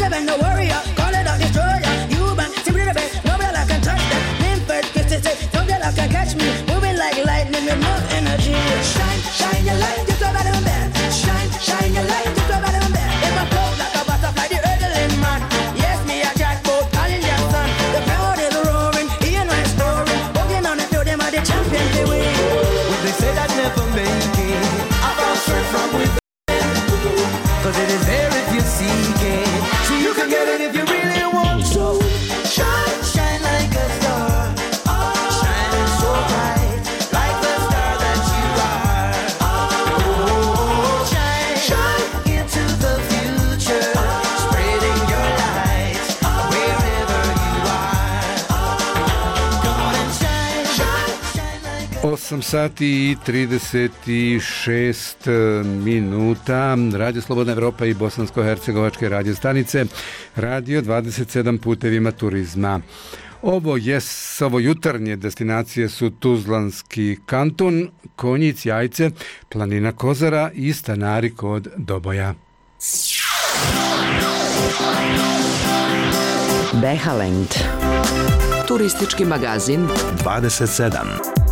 osam sati i trideset šest minuta. Radio Slobodna Evropa i bosansko-hercegovačke radio stanice, Radio dvadeset sedam putevima turizma. Ovo je ovo jutarnje destinacije su Tuzlanski kanton, Konjic, Jajce, planina Kozara i stanari kod Doboja. Behaland. Turistički magazin dvadeset sedam.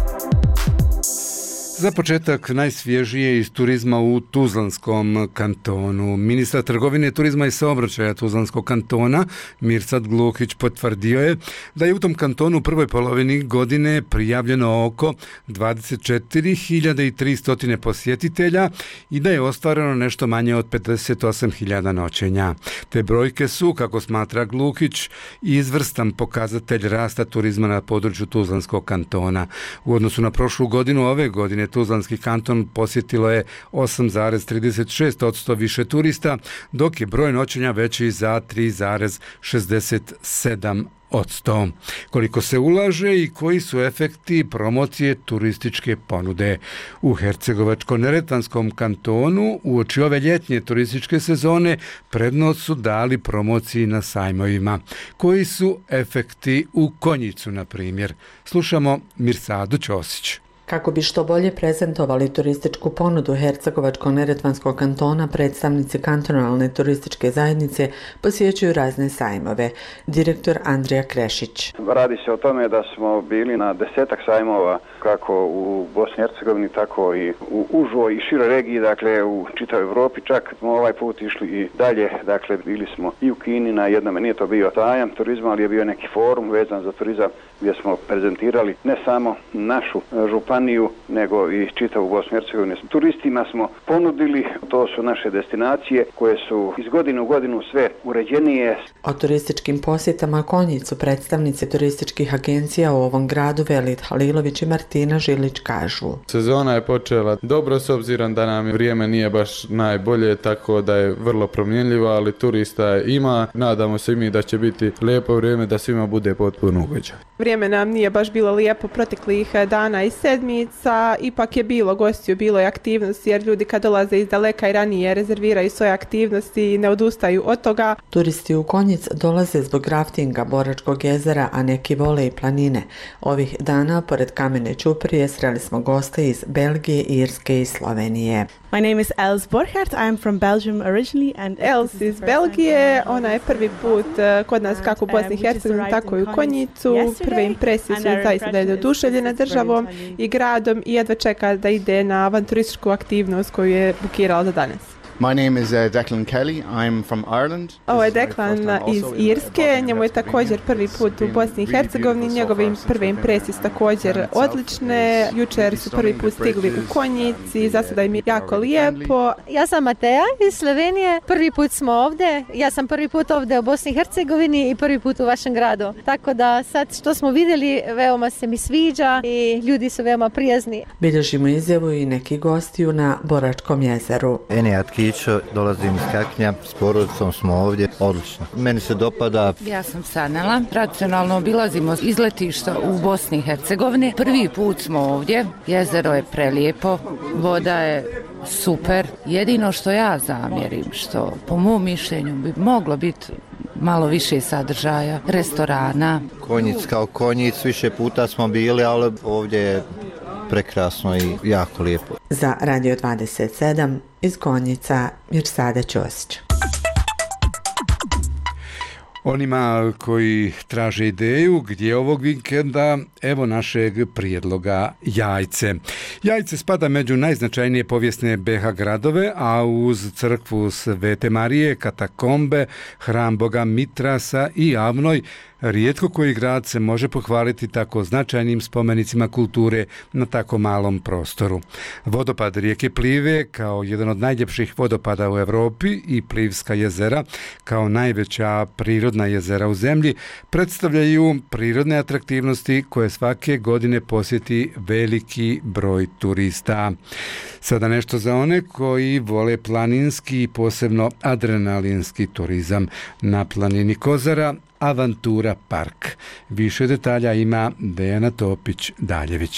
Za početak najsvježije iz turizma u Tuzlanskom kantonu. Ministar trgovine, turizma i saobraćaja Tuzlanskog kantona Mirsad Gluhić potvrdio je da je u tom kantonu u prvoj polovini godine prijavljeno oko dvadeset četiri hiljade tristo posjetitelja i da je ostvareno nešto manje od pedeset osam hiljada noćenja. Te brojke su, kako smatra Gluhić, izvrstan pokazatelj rasta turizma na području Tuzlanskog kantona. U odnosu na prošlu godinu, ove godine Tuzlanski kanton posjetilo je osam zarez trideset šest posto više turista, dok je broj noćenja veći za tri zarez šezdeset sedam posto. Koliko se ulaže i koji su efekti promocije turističke ponude u Hercegovačko-neretvanskom kantonu uoči ove ljetnje turističke sezone prednost su dali promociji na sajmovima. Koji su efekti u Konjicu, na primjer? Slušamo Mirsadu Ćosić. Kako bi što bolje prezentovali turističku ponudu Hercegovačko-neretvanskog kantona, predstavnici kantonalne turističke zajednice posjećuju razne sajmove. Direktor Andrija Krešić. Radi se o tome da smo bili na desetak sajmova, kako u Bosni i Hercegovini, tako i u užoj i široj regiji, dakle u čitavoj Evropi. Čak smo ovaj put išli i dalje, dakle bili smo i u Kini na jednom, nije to bio sajam turizma, ali je bio neki forum vezan za turizam gdje smo prezentirali ne samo našu županiju, nego i čitavu Bosnu i Hercegovinu. Turistima smo ponudili, to su naše destinacije koje su iz godine u godinu sve uređenije. O turističkim posjetama Konjicu predstavnici turističkih agencija u ovom gradu Velit Halilović i Martina Žilić kažu. Sezona je počela dobro s obzirom da nam vrijeme nije baš najbolje, tako da je vrlo promjenljiva, ali turista ima. Nadamo se i mi da će biti lijepo vrijeme, da svima bude potpuno ugođaj. Vrijeme nam nije baš bilo lijepo proteklih dana i sedmica, ipak je bilo gostiju, bilo je aktivnosti, jer ljudi kad dolaze iz daleka i ranije rezerviraju svoje aktivnosti i ne odustaju od toga. Turisti u Konjic dolaze zbog raftinga Boračkog jezera, a neki vole i planine. Ovih dana, pored kamene ćuprije, sreli smo goste iz Belgije, Irske i Slovenije. My name is Els Borchardt. I am from Belgium originally and Els iz Belgije. Ona je prvi put kod nas kako u Bosni i Hercegovini, tako i u Konjicu. Prve impresije su zaista da je oduševljena državom i gradom i jedva čeka da ide na avanturističku aktivnost koju je bukirala za danas. My name is uh, Declan Kelly. I'm from Ireland. Ovo je Declan iz Irske. Njemu je također prvi put u Bosni i Hercegovini. Njegove prve impresije su također odlične. Jučer su prvi put stigli u Konjici. Za sada im je jako lijepo. Ja sam Mateja iz Slovenije. Prvi put smo ovdje. Ja sam prvi put ovdje u Bosni i Hercegovini i prvi put u vašem gradu. Tako da sad što smo vidjeli, veoma se mi sviđa i ljudi su veoma prijazni. Bilježimo izjavu i neki gostiju na Boračkom jezeru. Ićo, dolazim iz Kaknja, s porodicom smo ovdje, odlično. Meni se dopada. Ja sam Sanela, tradicionalno obilazimo izletišta u Bosni i Hercegovini. Prvi put smo ovdje, jezero je prelijepo, voda je super. Jedino što ja zamjerim, što po mom mišljenju bi moglo biti malo više sadržaja, restorana. Konjic kao Konjic, više puta smo bili, ali ovdje je prekrasno i jako lijepo. Za Radio dvadeset sedam iz Konjica, Mirsada Ćosić. Onima koji traže ideju gdje ovog vikenda, evo našeg prijedloga Jajce. Jajce spada među najznačajnije povijesne be ha gradove, a uz crkvu Svete Marije, katakombe, hram boga Mitrasa i Avnoj, rijetko koji grad se može pohvaliti tako značajnim spomenicima kulture na tako malom prostoru. Vodopad rijeke Plive kao jedan od najljepših vodopada u Europi i Plivska jezera kao najveća prirodna jezera u zemlji predstavljaju prirodne atraktivnosti koje svake godine posjeti veliki broj turista. Sada nešto za one koji vole planinski i posebno adrenalinski turizam. Na planini Kozara Avantura Park. Više detalja ima Dejana Topić-Daljević.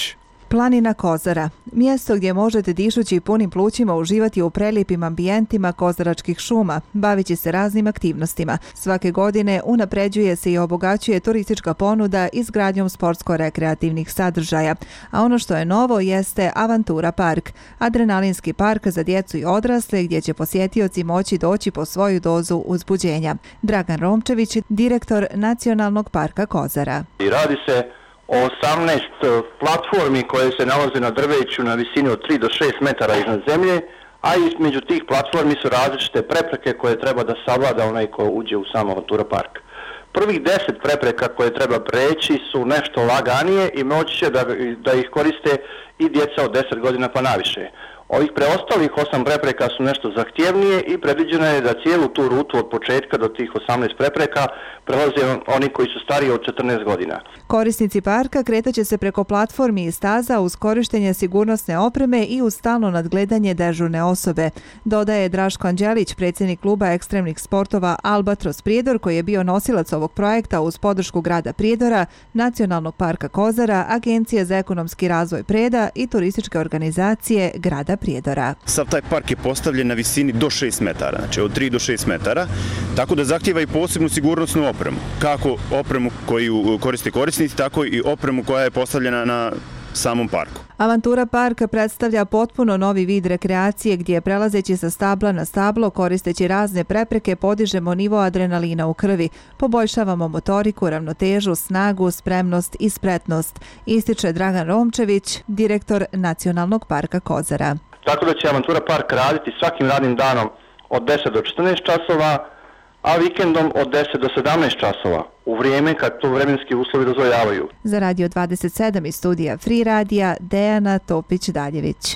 Planina Kozara, mjesto gdje možete dišući punim plućima uživati u prelijepim ambijentima kozaračkih šuma, bavići se raznim aktivnostima. Svake godine unapređuje se i obogaćuje turistička ponuda izgradnjom sportsko-rekreativnih sadržaja, a ono što je novo jeste Avantura park, adrenalinski park za djecu i odrasle gdje će posjetioci moći doći po svoju dozu uzbuđenja. Dragan Romčević, direktor Nacionalnog parka Kozara. I radi se o osamnaest platformi koje se nalaze na drveću na visini od tri do šest metara iznad zemlje, a između tih platformi su različite prepreke koje treba da savlada onaj ko uđe u sam Avantura park. Prvih deset prepreka koje treba preći su nešto laganije i moći će da, da ih koriste i djeca od deset godina pa naviše. Ovih preostalih osam prepreka su nešto zahtjevnije i predviđeno je da cijelu tu rutu od početka do tih osamnaest prepreka prelaze oni koji su stariji od četrnaest godina. Korisnici parka kretaće se preko platformi i staza uz korištenje sigurnosne opreme i uz stalno nadgledanje dežurne osobe, dodaje Draško Anđelić, predsjednik kluba ekstremnih sportova Albatros Prijedor, koji je bio nosilac ovog projekta uz podršku grada Prijedora, Nacionalnog parka Kozara, Agencije za ekonomski razvoj Preda i turističke organizacije grada Prijedora. Sav taj park je postavljen na visini do šest metara, znači od tri do šest metara, tako da zahtijeva i posebnu sigurnosnu opremu. Kako opremu koju koriste korisnici, tako i opremu koja je postavljena na samom parku. Avantura park predstavlja potpuno novi vid rekreacije gdje prelazeći sa stabla na stablo, koristeći razne prepreke, podižemo nivo adrenalina u krvi, poboljšavamo motoriku, ravnotežu, snagu, spremnost i spretnost, ističe Dragan Romčević, direktor Nacionalnog parka Kozara. Tako da će Avantura park raditi svakim radnim danom od deset do četrnaest časova, a vikendom od deset do sedamnaest časova, u vrijeme kad to vremenski uslovi dozvoljavaju. Za Radio dvadeset sedam iz studija Free Radija, Dejana Topić-Daljević.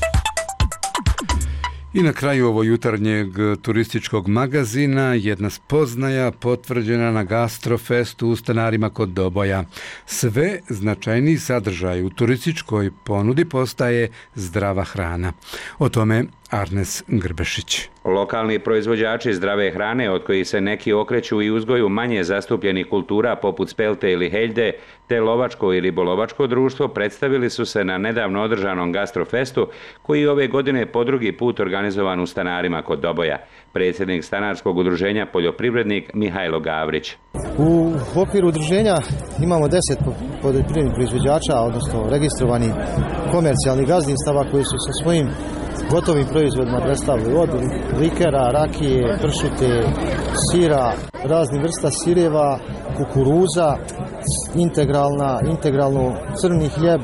I na kraju ovog jutarnjeg turističkog magazina jedna spoznaja potvrđena na Gastrofestu u Stanarima kod Doboja. Sve značajniji sadržaj u turističkoj ponudi postaje zdrava hrana. O tome Arnes Grbešić. Lokalni proizvođači zdrave hrane, od kojih se neki okreću i uzgoju manje zastupljenih kultura poput spelte ili heljde, te lovačko i ribolovačko društvo, predstavili su se na nedavno održanom Gastrofestu, koji ove godine po drugi put organizovan u Stanarima kod Doboja. Predsjednik Stanarskog udruženja poljoprivrednik Mihajlo Gavrić. U okviru udruženja imamo deset poljoprivrednih proizvođača, odnosno registrovanih komercijalnih gazdinstava koji su sa svojim gotovim proizvodima predstavili od likera, rakije, pršute, sira, raznih vrsta sireva, kukuruza, integralna, integralno crni hljeb,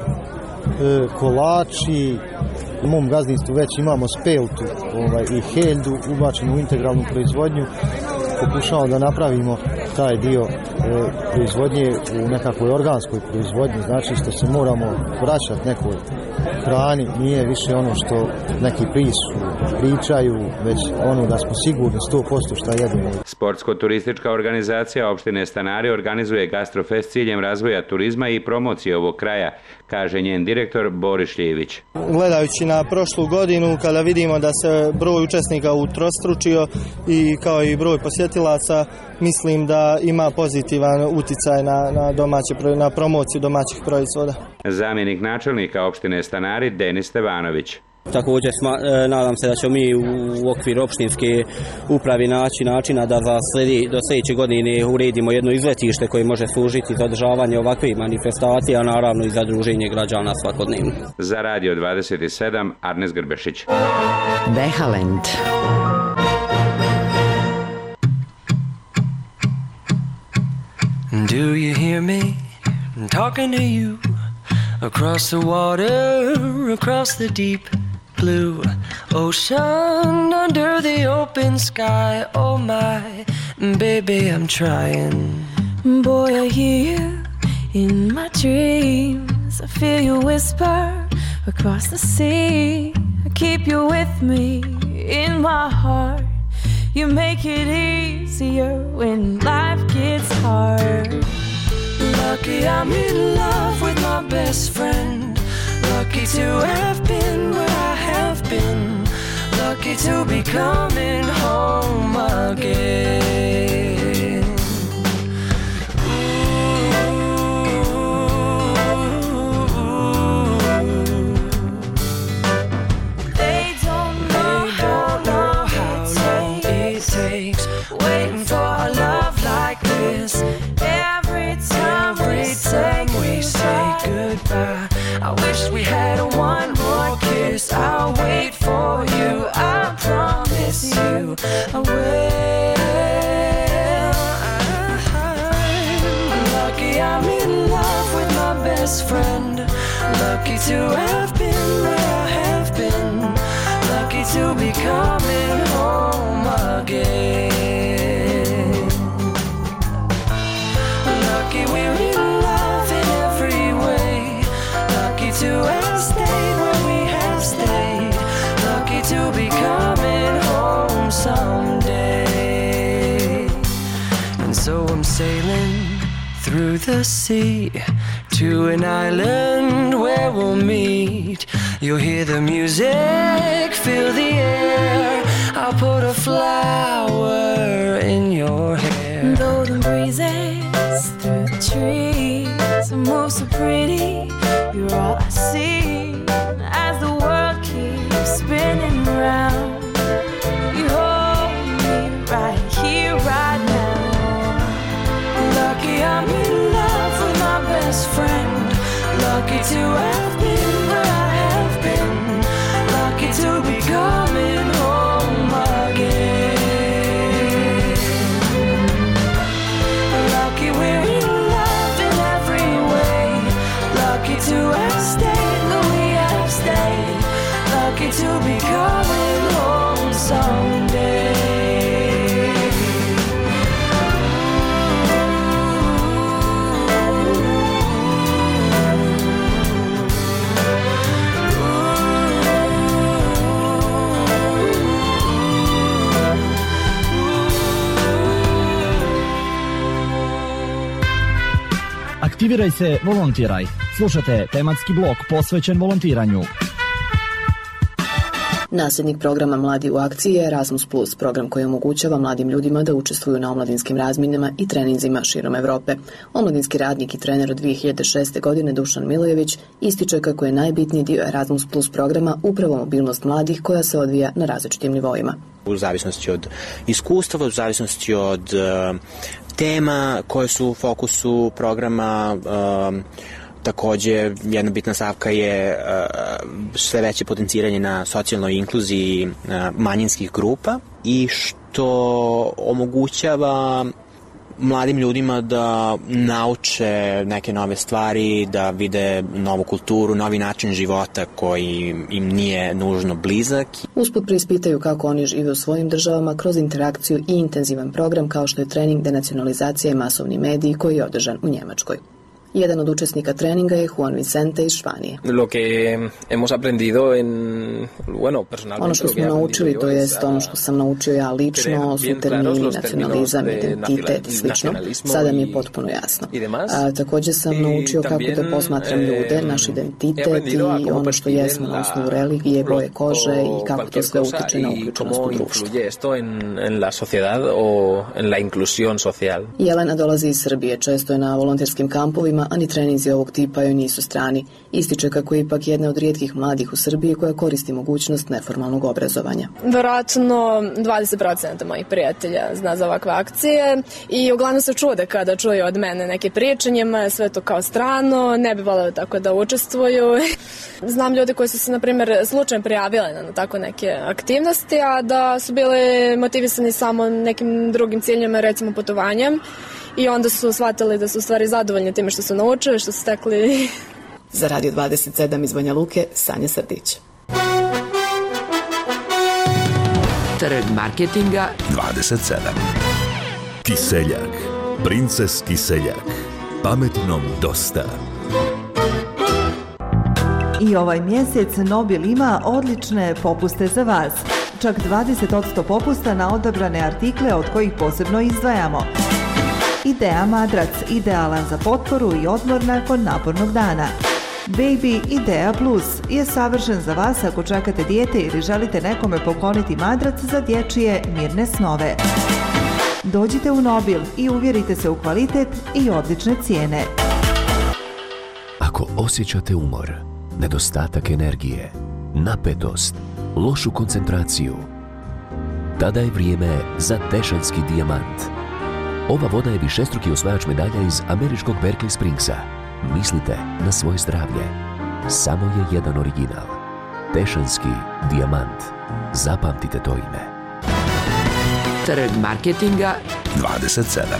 kolači. U mom gazdinstvu već imamo speltu ovaj, i heljdu ubačenu u integralnu proizvodnju. Pokušavamo da napravimo taj dio e, proizvodnje u nekakvoj organskoj proizvodnji, znači što se moramo vraćati nekoj hrani, nije više ono što neki prisu pričaju, već ono da smo sigurni sto posto šta jedemo. Sportsko-turistička organizacija opštine Stanari organizuje Gastrofest ciljem razvoja turizma i promocije ovog kraja, kaže njen direktor Boris Šljivić. Gledajući na prošlu godinu, kada vidimo da se broj učesnika utrostručio i kao i broj posjetilaca, mislim da ima pozitivan uticaj na, na, domaće, na promociju domaćih proizvoda. Zamjenik načelnika opštine Stanari Denis Stevanović. Također nadam se da ćemo mi u okviru opštinske uprave naći načina da za sledi, do sljedeće godine uredimo jedno izletište koje može služiti za održavanje ovakvih manifestacija, a naravno i za druženje građana svakodnevno. Za Radio dvadeset sedam Arnes Grbešić. Behalend. Do you hear me talking to you across the water, across the deep blue ocean, under the open sky? Oh my baby, I'm trying. Boy, I hear you in my dreams. I feel you whisper across the sea. I keep you with me in my heart. You make it easier when life gets hard. Lucky I'm in love with my best friend. Lucky to have been where I have been. Lucky to be coming home again. Ooh, lucky to have been where I have been, lucky to be coming home again. Lucky we're in love in every way, lucky to have stayed where we have stayed, lucky to be coming home someday. And so I'm sailing through the sea to an island where we'll meet. You'll hear the music, feel the air, I'll put a flower in your hair. Golden breezes through the trees move so pretty, you're all I see as the world keeps spinning round. You hold me right here, right now. Lucky I'm in love with my best friend, lucky to have been where I have been, lucky to be coming home again. Lucky we're in love in every way, lucky to have stayed where we have stayed, lucky to be coming home someday. Aktiviraj se, volontiraj. Slušate tematski blok posvećen volontiranju. Nasljednik programa Mladi u akciji je Erasmus plus, program koji omogućava mladim ljudima da učestvuju na omladinskim razminama i treninzima širom Evrope. Omladinski radnik i trener od dvije hiljade šeste. godine Dušan Milojević ističe kako je najbitniji dio Erasmus plus programa upravo mobilnost mladih koja se odvija na različitim nivoima. U zavisnosti od iskustava, u zavisnosti od uh, tema koje su u fokusu programa, uh, takođe, jedna bitna stavka je uh, sve veće potenciranje na socijalnoj inkluziji uh, manjinskih grupa i što omogućava mladim ljudima da nauče neke nove stvari, da vide novu kulturu, novi način života koji im nije nužno blizak. Usput preispitaju kako oni žive u svojim državama kroz interakciju i intenzivan program kao što je trening denacionalizacije i masovni mediji koji je održan u Njemačkoj. Jedan od učesnika treninga je Juan Vicente iz Španije. Lo que hemos aprendido en, bueno, personalmente. Ono što smo naučili, to jest ono što sam naučio ja lično, su termini, nacionalizam, identitet i slično. Sada mi je potpuno jasno. A, također sam naučio kako da posmatram ljude, naš identitet i ono što jesmo na osnovu religije, boje kože i kako to sve utiče na uključenost u društvu. Jelena dolazi iz Srbije, često je na volonterskim kampovima, a ni treninzi ovog tipa joj nisu strani. Ističe kako je ipak jedna od rijetkih mladih u Srbiji koja koristi mogućnost neformalnog obrazovanja. Vjerojatno dvadeset posto mojih prijatelja zna za ovakve akcije i uglavnom se čude kada čuju od mene neke priče, njima je sve to kao strano, ne bi voljeli tako da učestvuju. Znam ljude koji su se, na primjer, slučajno prijavile na tako neke aktivnosti, a da su bili motivisani samo nekim drugim ciljima, recimo putovanjem. I onda su shvatili da su u stvari zadovoljni time što su naučili, što su stekli. Za Radio dvadeset sedam iz Banja Luke, Sanja Srdić. Trg marketinga dvadeset sedam. Kiseljak. Princes Kiseljak. Pametnom dosta. I ovaj mjesec Nobil ima odlične popuste za vas. Čak dvadeset posto popusta na odabrane artikle od kojih posebno izdvajamo. Idea madrac, idealan za potporu i odmor nakon napornog dana. Baby Idea Plus je savršen za vas ako čekate dijete ili želite nekome pokloniti madrac za dječje mirne snove. Dođite u Nobil i uvjerite se u kvalitet i odlične cijene. Ako osjećate umor, nedostatak energije, napetost, lošu koncentraciju, tada je vrijeme za Tešanski dijamant. Ova voda je višestruki osvajač medalja iz američkog Berkeley Springsa. Mislite na svoje zdravlje. Samo je jedan original. Tešanski dijamant. Zapamtite to ime. Trg marketinga dvadeset sedam.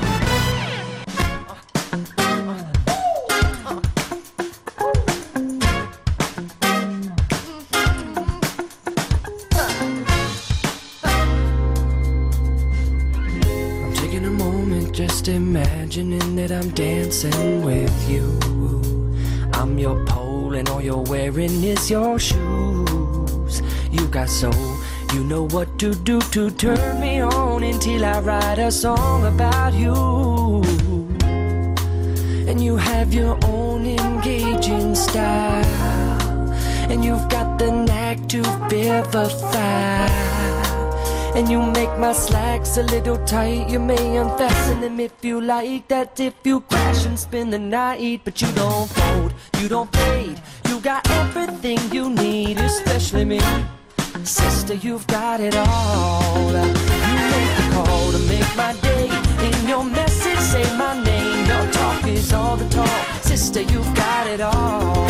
just imagining that I'm dancing with you. I'm your pole and all you're wearing is your shoes. You got soul, you know what to do to turn me on until I write a song about you. And you have your own engaging style, and you've got the knack to vivify. And you make my slacks a little tight. You may unfasten them if you like. That if you crash and spend the night. But you don't fold, you don't fade. You got everything you need, especially me. Sister, you've got it all. You make the call to make my day. In your message, say my name. Your talk is all the talk. Sister, you've got it all.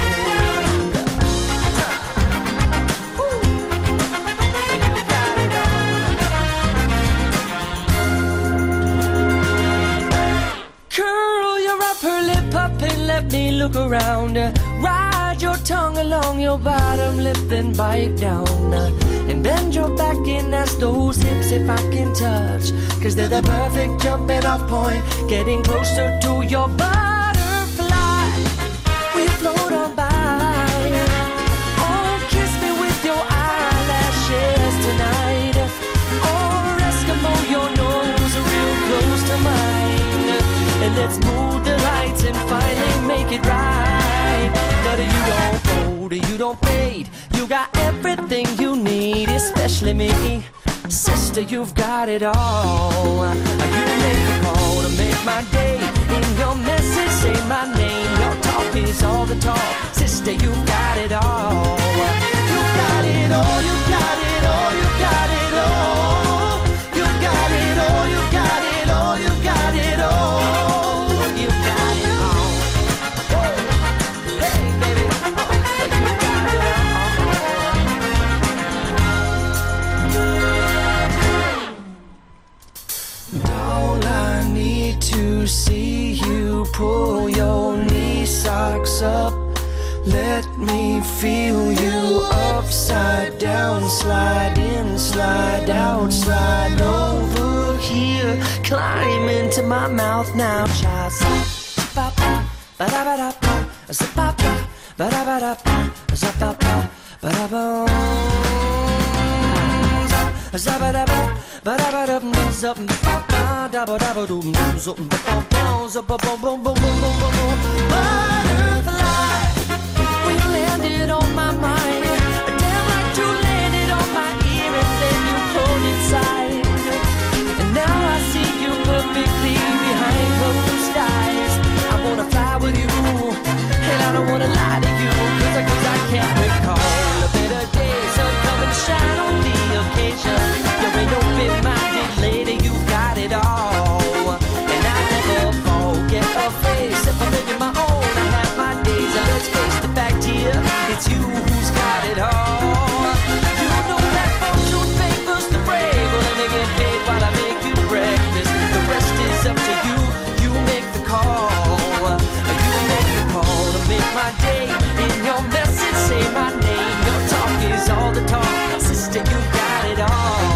Let me look around. Ride your tongue along your bottom lip, then bite down. And bend your back and ask those hips if I can touch. Cause they're the perfect jumping off point, getting closer to your butterfly. We float on by. Oh, kiss me with your eyelashes tonight. Oh, Eskimo, your nose real close to mine. And let's move the lights and finally make it right. But you don't fold, you don't fade. You got everything you need, especially me. Sister, you've got it all. You make the call to make my day. In your message, say my name. Your talk is all the talk. Sister, you've got it all. You got it all, you got it all, you got it all. You got it all, you got it all, you got it all. To see you pull your knee socks up, let me feel you upside down, slide in, slide out, slide over here, climb into my mouth now. Butterfly, when you landed on my mind, damn like you landed on my ear and then you pulled inside. And now I see you perfectly behind closed eyes. I wanna fly with you, and I don't wanna lie to you, cause I, cause I can't recall a better day. Sun coming to shine on the occasion. There ain't no big-minded lady, you got it all. And I never forget a face. If I live in my own, I have my days. And let's face the fact here, it's you who's got it all. You know that fortune favors the brave. Well, let me get paid while I make you breakfast. The rest is up to you, you make the call. You make the call to make my day. In your message, say my name. Your talk is all the talk. Sister, you got it all.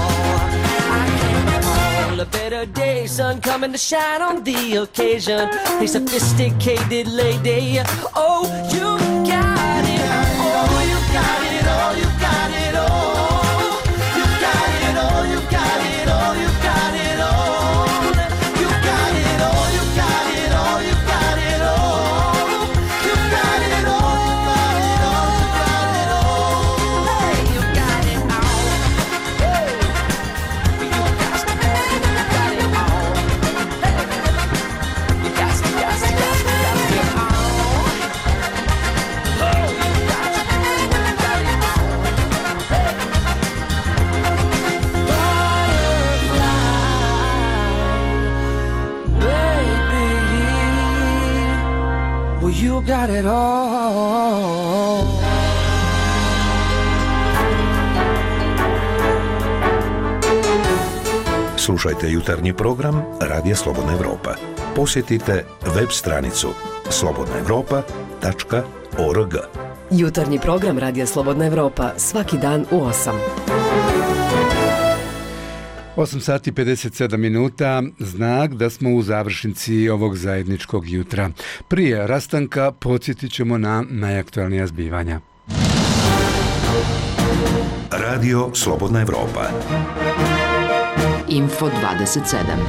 A better day, sun coming to shine on the occasion. A sophisticated lady. Oh, you got it. Oh, you got it. Oh, you got it. Oh, you got it. Oh, you got it. Oh, you got it. Oh, you got it. Oh, you got it. Oh, you got it. Oh, you got it. Oh, you got it. Hey, you got it. You got it all. Slušajte jutarnji program Radija Slobodna Evropa. Posjetite web stranicu slobodna evropa tačka org. Jutarnji program Radija Slobodna Evropa svaki dan u osam. osam sati pedeset sedam minuta, znak da smo u završnici ovog zajedničkog jutra. Prije rastanka podsjetit ćemo na najaktualnija zbivanja. Radio Slobodna Evropa. Info dvadeset sedam.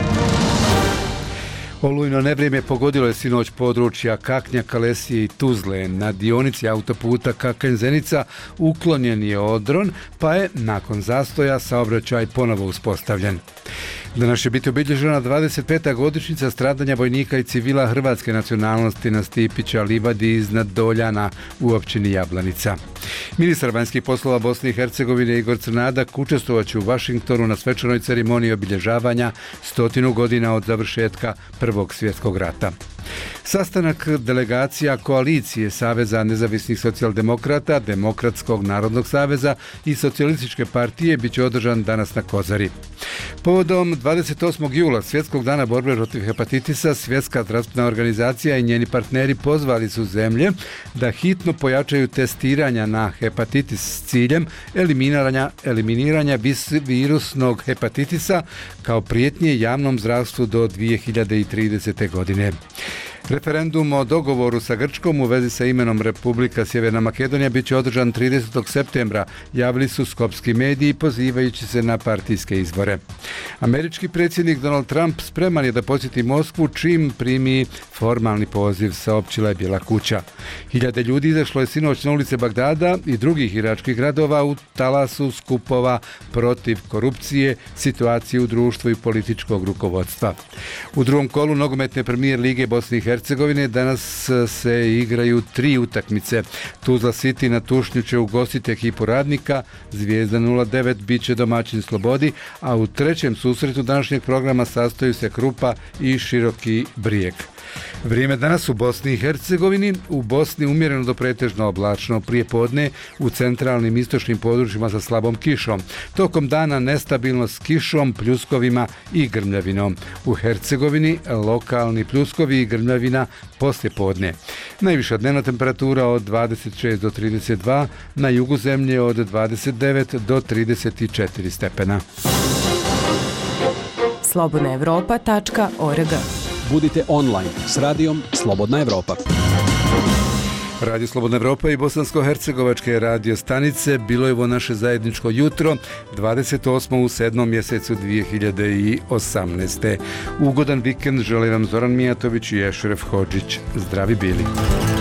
Olujno nevrijeme pogodilo je sinoć područja Kaknja, Kalesije i Tuzle. Na dionici autoputa Kakanj-Zenica uklonjen je odron, pa je nakon zastoja saobraćaj ponovo uspostavljen. Danas će biti obilježena dvadeset peta godišnjica stradanja vojnika i civila hrvatske nacionalnosti na Stipića livadi iznad Doljana u općini Jablanica. Ministar vanjskih poslova Bosne i Hercegovine Igor Crnadak učestvovat će u Vašingtonu na svečanoj ceremoniji obilježavanja stotinu godina od završetka Prvog svjetskog rata. Sastanak delegacija koalicije Saveza nezavisnih socijaldemokrata, Demokratskog narodnog saveza i Socijalističke partije bit će održan danas na Kozari. Povodom dvadeset osmog jula, Svjetskog dana borbe protiv hepatitisa, Svjetska zdravstvena organizacija i njeni partneri pozvali su zemlje da hitno pojačaju testiranja na hepatitis s ciljem eliminiranja, eliminiranja virusnog hepatitisa kao prijetnje javnom zdravstvu do dvije hiljade tridesete. godine. Referendum o dogovoru sa Grčkom u vezi sa imenom Republika Sjeverna Makedonija bit će održan tridesetog septembra, javili su skopski mediji pozivajući se na partijske izbore. Američki predsjednik Donald Trump spreman je da posjeti Moskvu čim primi formalni poziv, saopćila je Bijela kuća. Hiljade ljudi izašlo je sinoć na ulice Bagdada i drugih iračkih gradova u talasu skupova protiv korupcije, situacije u društvu i političkog rukovodstva. U drugom kolu nogometne premijer Lige Bosne i Hercegovine danas se igraju tri utakmice. Tuzla City na Tušnju će ugostiti ekipu Radnika, Zvijezda nula devet bit će domaćin Slobodi, a u trećem susretu današnjeg programa sastoju se Krupa i Široki Brijeg. Vrijeme danas u Bosni i Hercegovini, u Bosni umjereno do pretežno oblačno prijepodne, u centralnim istočnim područjima sa slabom kišom. Tokom dana nestabilno s kišom, pljuskovima i grmljavinom. U Hercegovini lokalni pljuskovi i grmljavina poslijepodne. Najviša dnevna temperatura od dvadeset šest do trideset dva, na jugu zemlje od dvadeset devet do trideset četiri stepena. slobodna evropa tačka org. Budite online s radijom Slobodna Evropa. Radio Slobodna Evropa i bosansko-hercegovačke radio stanice bilo je ovo naše zajedničko jutro dvadeset osmog u sedmom mjesecu dvije hiljade osamnaeste. Ugodan vikend žele vam Zoran Mijatović i Ešref Hodžić. Zdravi bili.